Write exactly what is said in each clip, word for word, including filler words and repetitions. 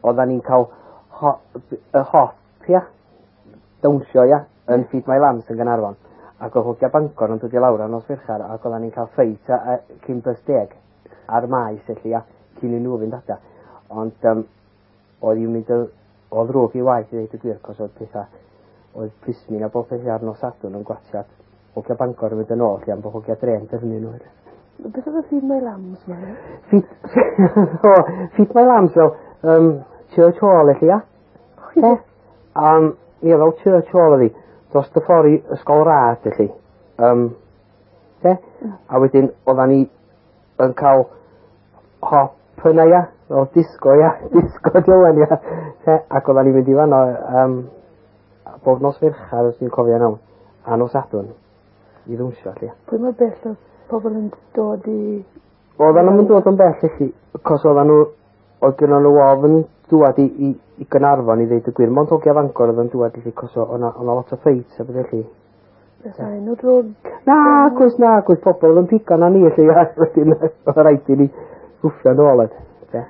oeddan ni'n cael ho- y hop, ia, dawnsio, ia, yn Feed My Lambs yn Gaernarfon. Ac oedd hogia Bangor yn dod i lawr ar nos Ferchar, ac oeddan ni'n cael ffeit a, a, cyn bus deg ar maes, felly, ia, cyn i nhw fynd adra. Ond um, oedd i'n mynd o, oedd rwg i waith i ddeud y gwir, cos oedd pethau, oedd plismin a bob pethau ar nos Sadwrn yn gwatiad. Hogia Bangor yn mynd yn ôl, am bod hogia drên dyrnu nhw. Beth oedd y Feed My Lambs, man? Feed, Feed My Lambs, fel, um, Church Hall, felly, ia? Ie. Um, ie, fel Church Hall ydi. Dos dy ffordd i ysgol rad, felly. Um, ie? A wedyn, oeddan ni yn cael hop yna, ia? Fel disgo, ia? Disgo Jowan, ia? Ie? Ac oeddan ni'n mynd i fan o, um, bob nos Ferchar, os ni'n cofio nawn, a nos Sadwrn, i ddwnsio, felly. Pwy mae bell o pobl yn dod i... Oeddan nhw'n dod yn bell, felly, cos oeddan nhw, oedd gynnon nhw ofn dŵad i, i, i Gaernarfon i ddeud y gwir. Mond hogia Fangor oedd yn dŵad, felly, cos o'na lot o ffeit, a beth felly. Beth a'n nhw drog? Na, gwrs, na, gwrs, pobl oedd yn pigan a ni, felly, a wedyn, oedd rhaid i ni gwffio nôl ed.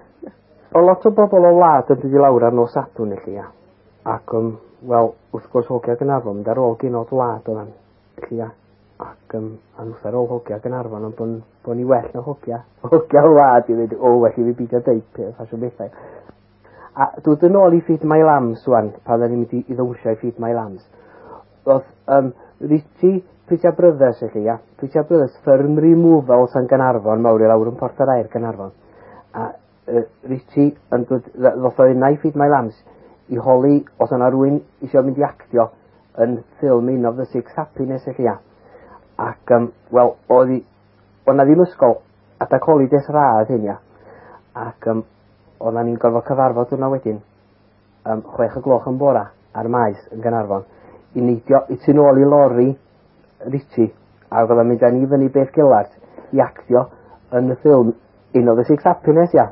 O lot o bobl o wlad yn dod i lawr ar nos Sadwrn, felly, ia. Ac, um, wel, wrth gwrs hogia Gaernarfon, mynd ar ôl gynod wlad oedd yn, felly, ia. Ac um, anwth ar ôl hogia Gaernarfon, ond bod bo ni well na hogia. Hogia wlad i ddweud, o, well i fi beidio deud peth, ffasiwn bethau. A dwi yn ôl i Feed My Lambs, wan, pan da ni'n mynd i, i ddwnsio i Feed My Lambs. Oedd, um, Ritchie Pritchard Brothers, felly, ia. Pritchard Brothers, Firm Removals yn Gaernarfon, mawr i lawr yn Port yr Air, Gaernarfon. A uh, Ritchie yn dod, ddoth o yna i Feed My Lambs, i holi, os yna rwy'n eisiau mynd i actio yn ffilm Un of the Six Happiness, felly, ia. Ac, um, wel, oedd hi, oedd na ddim ysgol, adag holidays radd hyn, ia. Ac, um, oedd na ni'n gorfod cyfarfod hwnna wedyn, um, chwech y gloch yn bora ar maes yn Gaernarfon, i neidio, i tu nôl i lori Ritchie, ac oedd yn mynd â ni fyny Beth Gillard i actio yn y ffilm Un of the Six Happiness, ia.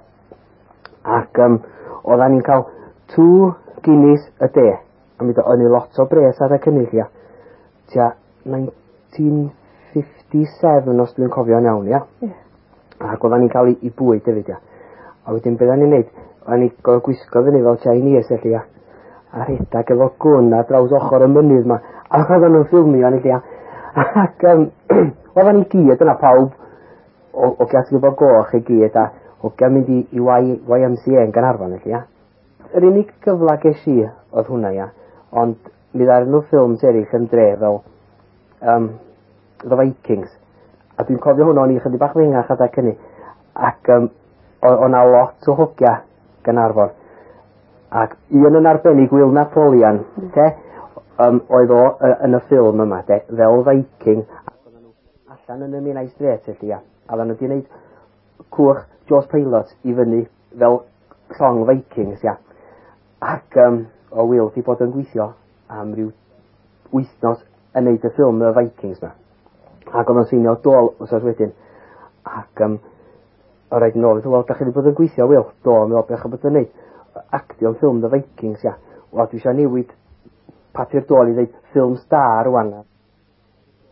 Ac, um, oedd ni'n cael two guineas a day, a mynd o'n i lot o bres ar y cynnig, ia. Tia, nineteen fifty-seven os dwi'n cofio'n iawn, ia? Yeah. Ac oedden ni'n cael i, i bwyd hefyd, ia. A wedyn beth ni'n neud, oedden ni'n gorfod gwisgo fyny fel Chinese, felly, ia. A rhedag efo gwn a draws ochr y mynydd ma. A oedden nhw'n ffilmio, felly, ia. Ac um, oedden ni gyd yna pawb o, o gas efo goch i gyd, a o gan mynd i, i y, Y M C A yn Gaernarfon, felly, ia. Yr unig gyfla ges i oedd hwnna, ia. Ond mi ddaru nhw ffilms eraill yn dre fel Um, The Vikings. A dwi'n cofio hwnnw, o'n i chydig bach fengach adag hynny. Ac um, o'na lot o hogia Gaernarfon. Ac un yn arbennig, Will Napoleon, mm. te, um, oedd o uh, yn y ffilm yma, te, fel Viking. Ac o'na nhw allan yn y Menai Strait, felly, ia. A o'na nhw wedi gwneud cwch Jaws Pilot i fyny fel song Vikings, ia. Ac um, o Will wedi bod yn gweithio am ryw wythnos yn neud y ffilm y Vikings ma. Ac oedd yn seinio dôl wrth wedyn. Ac um, o rhaid yn ôl, wel, da chi wedi bod yn gweithio, Will? Do, mi o beth bod yn neud. Actio'n ffilm The Vikings, ia. Wel, dwi eisiau newid papur dôl i ddeud ffilm star rwan.